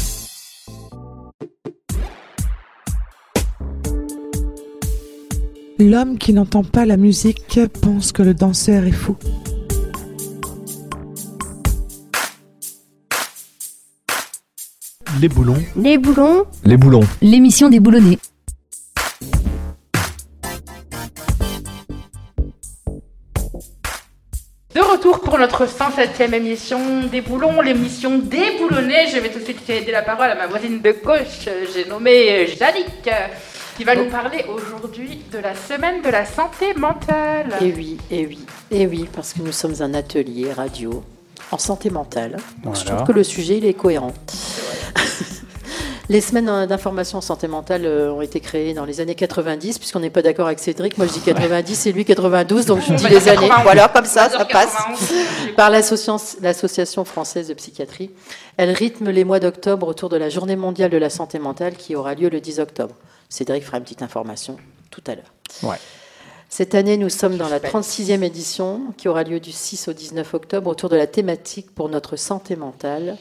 L'homme qui n'entend pas la musique pense que le danseur est fou. Les boulons. Les boulons. Les boulons. L'émission des boulonnais. De retour pour notre cent septième émission des boulons, l'émission des boulonnais. Je vais tout de suite céder la parole à ma voisine de gauche, j'ai nommé Jannick, qui va nous parler aujourd'hui de la semaine de la santé mentale. Et oui, et oui, et oui, parce que nous sommes un atelier radio en santé mentale. Donc Voilà. je trouve que le sujet il est cohérent. Les semaines d'information en santé mentale euh, ont été créées dans les années quatre-vingt-dix, puisqu'on n'est pas d'accord avec Cédric. Moi, je dis quatre-vingt-dix et lui quatre-vingt-douze, donc je dis les années. Voilà, comme ça, ça passe. Par l'association, l'association française de psychiatrie. Elle rythme les mois d'octobre autour de la journée mondiale de la santé mentale qui aura lieu le dix octobre. Cédric fera une petite information tout à l'heure. Ouais. Cette année, nous sommes dans la trente-sixième édition qui aura lieu du six au dix-neuf octobre autour de la thématique pour notre santé mentale.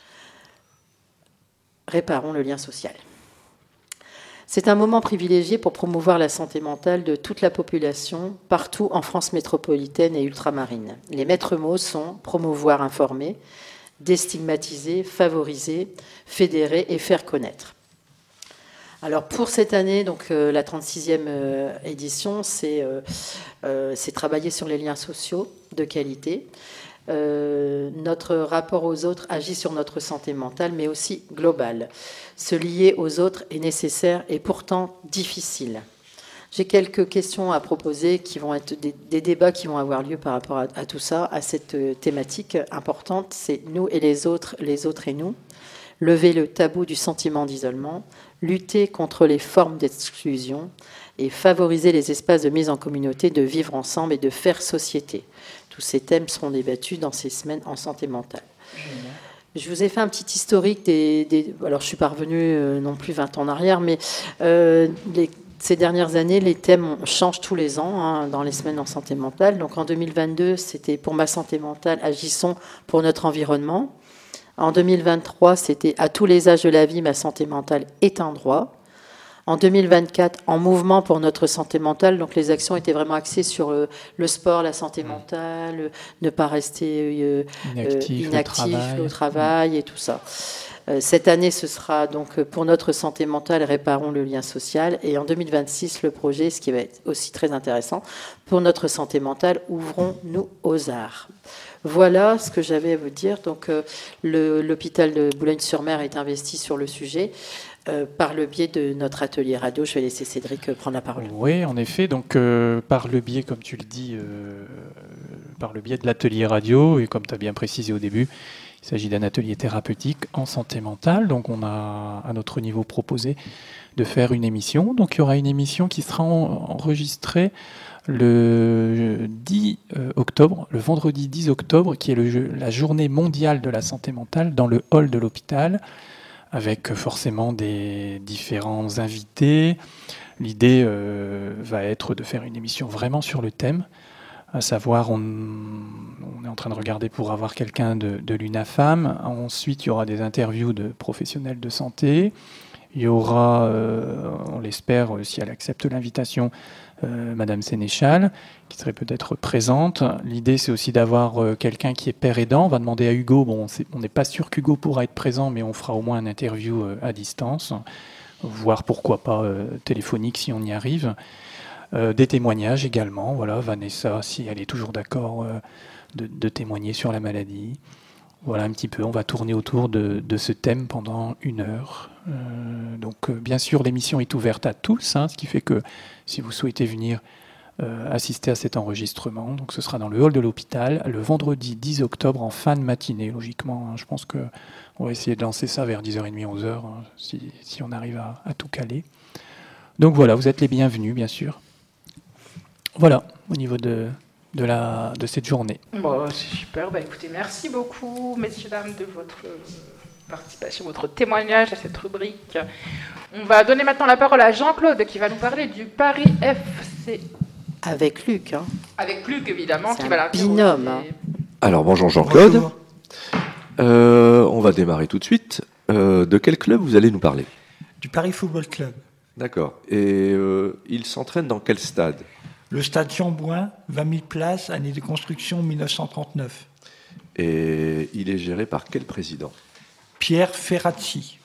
Réparons le lien social. C'est un moment privilégié pour promouvoir la santé mentale de toute la population, partout en France métropolitaine et ultramarine. Les maîtres mots sont promouvoir, informer, déstigmatiser, favoriser, fédérer et faire connaître. Alors pour cette année, donc euh, la trente-sixième euh, édition, c'est, euh, euh, c'est travailler sur les liens sociaux de qualité. Euh, notre rapport aux autres agit sur notre santé mentale, mais aussi globale. Se lier aux autres est nécessaire et pourtant difficile. J'ai quelques questions à proposer qui vont être des, des débats qui vont avoir lieu par rapport à, à tout ça, à cette euh, thématique importante. C'est nous et les autres, les autres et nous. Lever le tabou du sentiment d'isolement, lutter contre les formes d'exclusion et favoriser les espaces de mise en communauté, de vivre ensemble et de faire société. Tous ces thèmes seront débattus dans ces semaines en santé mentale. Génial. Je vous ai fait un petit historique des... des alors, je ne suis pas revenue euh, non plus vingt ans en arrière, mais euh, les, ces dernières années, les thèmes changent tous les ans hein, dans les semaines en santé mentale. Donc, en deux mille vingt-deux, c'était « Pour ma santé mentale, agissons pour notre environnement ». En deux mille vingt-trois, c'était « À tous les âges de la vie, ma santé mentale est un droit ». En deux mille vingt-quatre, en mouvement pour notre santé mentale, donc les actions étaient vraiment axées sur euh, le sport, la santé mentale, euh, ne pas rester euh, inactif, euh, inactif au travail, au travail et tout ça. Euh, cette année, ce sera donc pour notre santé mentale, réparons le lien social. Et en deux mille vingt-six, le projet, ce qui va être aussi très intéressant, pour notre santé mentale, ouvrons-nous aux arts. Voilà ce que j'avais à vous dire. Donc, euh, le, l'hôpital de Boulogne-sur-Mer est investi sur le sujet. Euh, par le biais de notre atelier radio. Je vais laisser Cédric prendre la parole. Oui, en effet. Donc, euh, par le biais, comme tu le dis, euh, par le biais de l'atelier radio, et comme tu as bien précisé au début, il s'agit d'un atelier thérapeutique en santé mentale. Donc, on a, à notre niveau, proposé de faire une émission. Donc, il y aura une émission qui sera en, enregistrée le dix octobre, le vendredi dix octobre, qui est le, la journée mondiale de la santé mentale dans le hall de l'hôpital, avec forcément des différents invités. L'idée euh, va être de faire une émission vraiment sur le thème, à savoir, on, on est en train de regarder pour avoir quelqu'un de, de l'UNAFAM. Ensuite, il y aura des interviews de professionnels de santé. Il y aura, euh, on l'espère, si elle accepte l'invitation, euh, Madame Sénéchal, qui serait peut-être présente. L'idée, c'est aussi d'avoir euh, quelqu'un qui est père aidant. On va demander à Hugo, bon, on n'est pas sûr qu'Hugo pourra être présent, mais on fera au moins une interview euh, à distance, voire pourquoi pas euh, téléphonique si on y arrive. Euh, des témoignages également. Voilà, Vanessa, si elle est toujours d'accord euh, de, de témoigner sur la maladie. Voilà un petit peu, on va tourner autour de, de ce thème pendant une heure. Euh, donc euh, bien sûr, l'émission est ouverte à tous, hein, ce qui fait que si vous souhaitez venir euh, assister à cet enregistrement, donc ce sera dans le hall de l'hôpital, le vendredi dix octobre en fin de matinée, logiquement. Hein, je pense qu'on va essayer de lancer ça vers dix heures trente, onze heures, hein, si, si on arrive à, à tout caler. Donc voilà, vous êtes les bienvenus, bien sûr. Voilà, au niveau de... De, la, de cette journée. Bon, c'est super. Bah, écoutez, merci beaucoup, messieurs, dames, de votre participation, votre témoignage à cette rubrique. On va donner maintenant la parole à Jean-Claude qui va nous parler du Paris F C. Avec Luc. Hein. Avec Luc, évidemment, c'est qui un va l'interroger. Binôme. Hein. Alors, bonjour Jean-Claude. Bonjour. Euh, on va démarrer tout de suite. Euh, de quel club vous allez nous parler? Du Paris Football Club. D'accord. Et euh, il s'entraîne dans quel stade? Le stade Jean Bouin, vingt mille places, année de construction mille neuf cent trente-neuf. Et il est géré par quel président? Pierre Ferrazzi.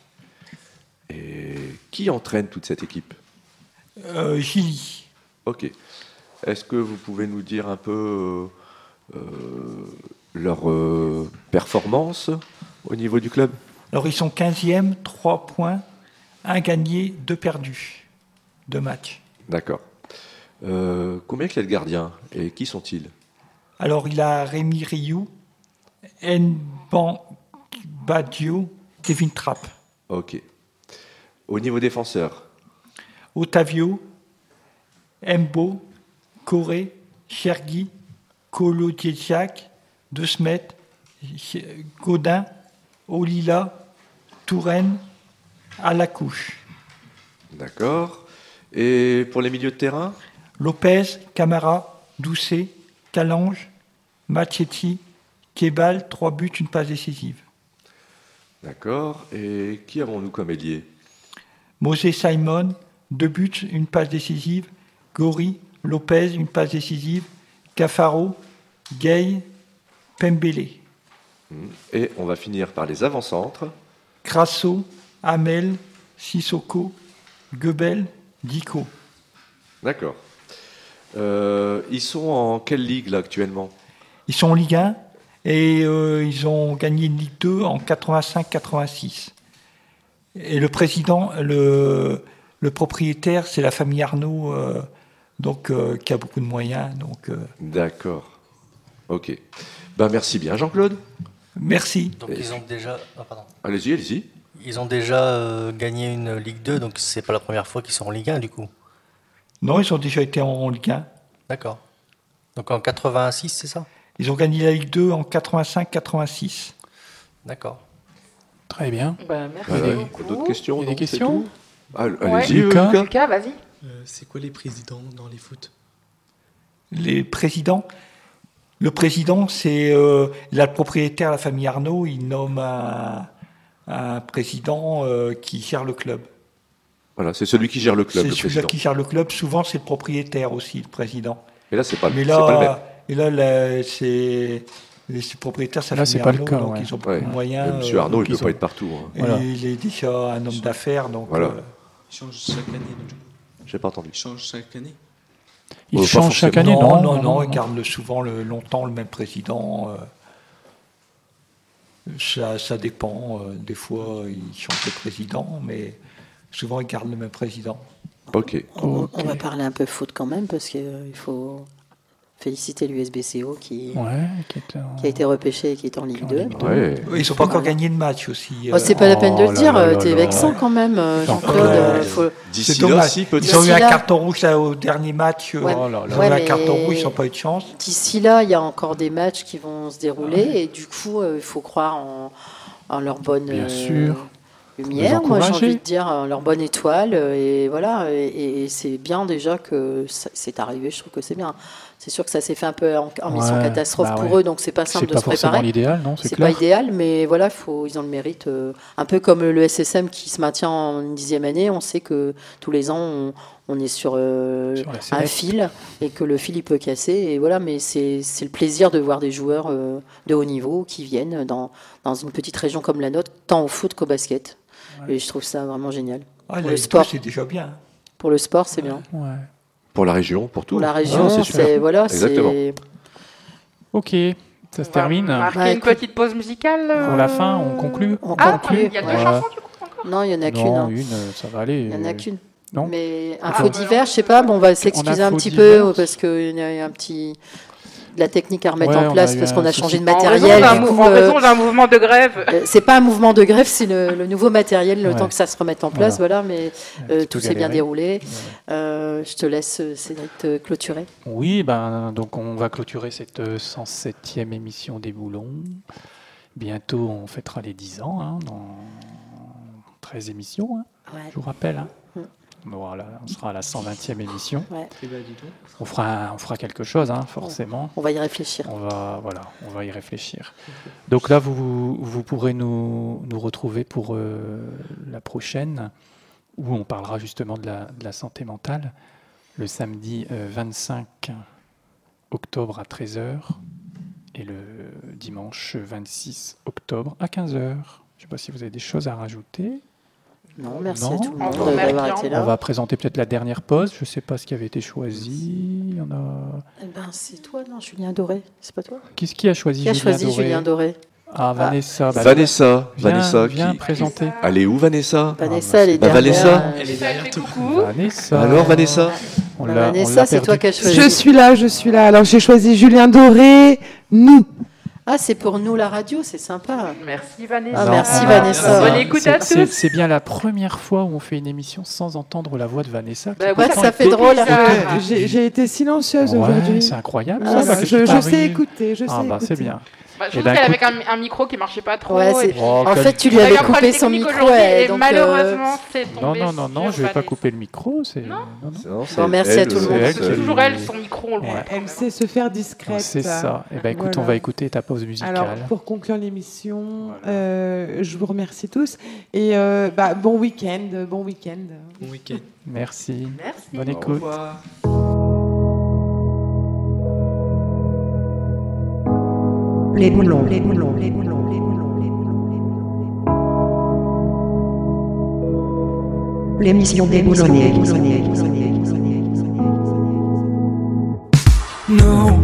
Et qui entraîne toute cette équipe? euh, Gilly. Ok. Est-ce que vous pouvez nous dire un peu euh, euh, leur euh, performance au niveau du club? Alors, ils sont quinzième, trois points, un gagné, deux perdus, deux matchs. D'accord. Euh, combien il y a de gardiens et qui sont-ils? Alors, il a Rémi Rioux, Nban Badio, Kevin Trapp. Ok. Au niveau défenseur? Otavio, Mbo, Coré, Chergui, Kolo Djedjak, De Smet, Godin, Olila, Touraine, Alacouche. D'accord. Et pour les milieux de terrain? Lopez, Camara, Doucet, Calange, Machetti, Kebal, trois buts, une passe décisive. D'accord. Et qui avons-nous comme ailier? Mosé Simon, deux buts, une passe décisive. Gori, Lopez, une passe décisive. Cafaro, Gay, Pembele. Et on va finir par les avant-centres. Crasso, Hamel, Sissoko, Goebel, Dico. D'accord. Euh, ils sont en quelle ligue là actuellement? Ils sont en Ligue un et euh, ils ont gagné une Ligue deux en quatre-vingt-cinq quatre-vingt-six. Et le président, le, le propriétaire, c'est la famille Arnaud, euh, donc, euh, qui a beaucoup de moyens. Donc, euh... D'accord. Ok. Ben, merci bien, Jean-Claude. Merci. Donc ils ont déjà... Ah, pardon. Allez-y, allez-y. Ils ont déjà euh, gagné une Ligue deux, donc c'est pas la première fois qu'ils sont en Ligue un du coup. Non, ils ont déjà été en Ligue un. D'accord. Donc en quatre-vingt-six, c'est ça? Ils ont gagné la Ligue deux en quatre-vingt-cinq quatre-vingt-six. D'accord. Très bien. Bah, merci Euh, beaucoup. D'autres questions? Il y a des non, c'est questions tout. Ah, Ouais. allez-y, Lucas. Lucas. Lucas, vas-y. Euh, c'est quoi les présidents dans les foot? Les présidents. Le président, c'est euh, là, le propriétaire, la famille Arnaud, il nomme un, un président euh, qui gère le club. Voilà, c'est celui qui gère le club, C'est le celui-là président. qui gère le club. Souvent, c'est le propriétaire aussi, le président. Mais là, c'est pas, Mais c'est pas le même. là, et là, là, c'est les propriétaires, ça Là, fait c'est pas le Arnaud, cas, donc ouais. ils ont beaucoup Ouais. de moyens. Mais Monsieur euh, Arnaud, donc il ne ils peut pas ont- être partout. Hein. et Voilà. Il est déjà un homme d'affaires, donc. Voilà. euh, Ils changent chaque année, donc. J'ai pas entendu. Ils changent chaque année. Il Oh, pas change chaque année, forcément. non non, non, non, ils gardent le- souvent le, longtemps le même président. euh, ça, ça dépend. euh, des fois, ils changent de président, mais souvent, ils gardent le même président. Ok. On, on va parler un peu foot quand même, parce qu'il faut féliciter l'U S B C O qui, Ouais, qui est en- qui a été repêché et qui est en Ligue deux. Ouais. Ils n'ont pas encore gagné de match aussi. Oh, c'est pas la peine de Oh le là dire, là là t'es là. vexant quand même, euh, Jean-Claude. Ouais. euh, faut- D'ici C'est là, dommage. si, Ils peut-être. ont eu un D'ici là- carton rouge là, au dernier match. euh, Ouais. Oh là là. Ils ont Ouais, eu un mais- carton rouge, ils n'ont pas eu de chance. D'ici là, il y a encore des matchs qui vont se dérouler et du coup, euh, il faut croire en, en leur bonne Bien euh, sûr. lumière. Les Moi, j'ai encourager. envie de dire en leur bonne étoile. euh, Et voilà, et, et c'est bien déjà que ça- c'est arrivé. Je trouve que c'est bien. C'est sûr que ça s'est fait un peu en, en mission Ouais, catastrophe bah pour ouais. eux, donc c'est pas simple C'est de pas se forcément préparer. l'idéal, non, c'est C'est pas clair. idéal, mais voilà, faut, ils ont le mérite. euh, un peu comme le S S M qui se maintient en une dixième année, on sait que tous les ans, on, on est sur, euh, Sur la un sellette. fil et que le fil il peut casser. Et voilà, mais c'est c'est le plaisir de voir des joueurs euh, de haut niveau qui viennent dans, dans une petite région comme la nôtre, tant au foot qu'au basket. Et je trouve ça vraiment génial. Ah, pour la le Ligue deux, sport, c'est déjà bien. pour le sport, c'est bien. Ouais. Pour la région, pour tout. Pour la Ah, région, c'est super. c'est voilà, Exactement. c'est Ok, ça se On va termine. marquer Bah, une écoute. petite pause musicale. euh, Pour la fin, on conclut. on Ah, conclut. il y a deux Voilà. chansons du coup encore. Non, il y en a qu'une. Non, hein. une, euh, ça va aller. Il y en a qu'une. Non. Mais Ah, info bah divers, je sais pas, bon, on va s'excuser un info petit divers. peu parce qu'il y a un petit de la technique à remettre Ouais, en on place a eu parce un qu'on a souci. changé de En raison matériel. d'un du mou- coup, en euh, raison d'un mouvement de grève. euh, c'est pas un mouvement de grève, c'est le, le nouveau matériel, le Ouais. temps que ça se remette en place, voilà, mais Un euh, petit tout peu s'est bien galéré. déroulé. Euh, je te laisse, euh, Cédric, te clôturer. Oui, ben, donc on va clôturer cette euh, cent septième émission des Boulons. Bientôt, on fêtera les dix ans, hein, dans treize émissions, hein, Ouais. je vous rappelle. Hein. Mm. On, aura la, on sera à la cent vingtième émission. Ouais. Eh ben, dis donc. On fera, on fera quelque chose, hein, forcément. On va y réfléchir. On va, voilà, on va y réfléchir. Donc là, vous, vous pourrez nous, nous retrouver pour euh, la prochaine, où on parlera justement de la, de la santé mentale, le samedi euh, vingt-cinq octobre à treize heures et le dimanche vingt-six octobre à quinze heures. Je ne sais pas si vous avez des choses à rajouter. Non, merci Non. à tout le monde d'avoir été là. On va présenter peut-être la dernière pause. Je ne sais pas ce qui avait été choisi. Il y en a... Eh ben, c'est toi, non, Julien Doré. C'est pas toi? Qu'est-ce qui a choisi Qui a Julien choisi Doré Julien Doré? Ah, Vanessa. Bah, Vanessa, viens, Vanessa, viens qui... présenter. Elle est où, Vanessa? Vanessa, elle est bah, derrière. Vanessa. Elle est derrière tout. Vanessa. Alors, Vanessa? On Bah, l'a- on Vanessa, l'a c'est toi perdu. qui as choisi. Je suis là, je suis là. Alors j'ai choisi Julien Doré, nous. Ah, c'est pour nous la radio, c'est sympa. Merci Vanessa. Ah, Non, merci on a- Vanessa. Bonne écoute C'est- à c'est- tous. C'est bien la première fois où on fait une émission sans entendre la voix de Vanessa. qui Bah oui, pourtant ça était- fait drôle. Euh, bizarre. j'ai j'ai été silencieuse Ouais, aujourd'hui. c'est incroyable. Ah, ça, bah, que je, tu je parles. sais écouter, je sais Ah bah c'est écouter. bien. Bah, je Eh trouve ben, qu'elle écoute- avait un, un micro qui marchait pas trop. Ouais, c'est- et puis- Oh, En quel- fait, tu lui On a eu avais un coupé problème son technique micro. aujourd'hui, ouais, et donc, malheureusement, c'est Non, tombé non, non, non, sur je vais pas Vanessa. couper le micro. C'est... Non. non, non. Non, c'est Bon, merci à elle, tout le c'est monde. elle, C'est c'est- toujours elle, son micro, on le Ouais. voit. Elle sait se faire discrète. C'est ça. Eh ben, écoute, Voilà. on va écouter ta pause musicale. Alors, pour conclure l'émission, euh, je vous remercie tous. Et euh, bah, bon week-end, bon week-end. Bon week-end. Merci. Merci. Bonne Au écoute. revoir. Les boulons, les boulons, les boulons, les boulons, les boulons. L'émission des boulonniers. Nous,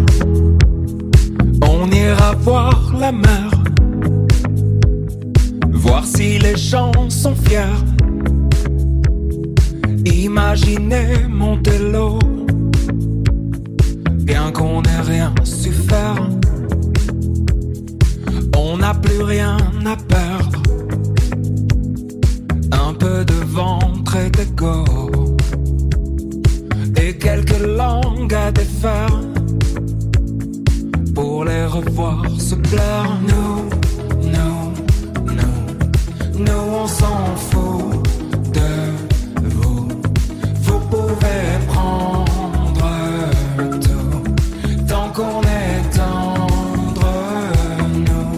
on ira voir la mer, voir si les gens sont fiers. Imaginez Montello, bien qu'on n'ait rien su faire. On n'a plus rien à perdre, un peu de ventre et d'ego, et quelques langues à défaire, pour les revoir se plaire. Nous, nous, nous, nous on s'en fout de vous. Vous pouvez prendre tout, tant qu'on est tendre. Nous,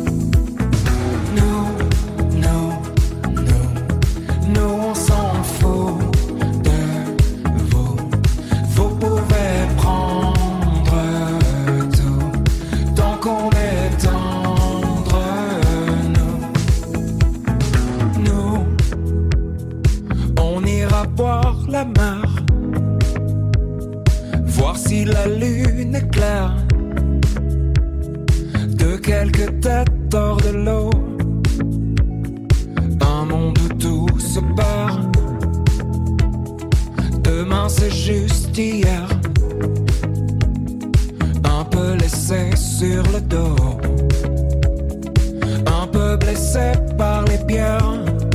nous, nous, nous, nous on s'en fout de vous. Vous pouvez prendre tout, tant qu'on est tendre. Nous, nous, on ira boire la mer, voir si la lune est claire. De quelques têtes hors de l'eau, un monde où tout se perd. Demain c'est juste hier, un peu laissé sur le dos, un peu blessé par les pierres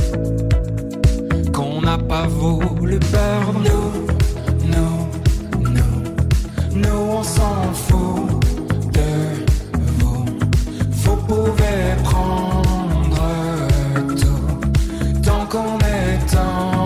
qu'on n'a pas voulu perdre. Nous, nous, nous, nous on s'en fout de vous. Vous pouvez prendre tout, tant qu'on est tendre.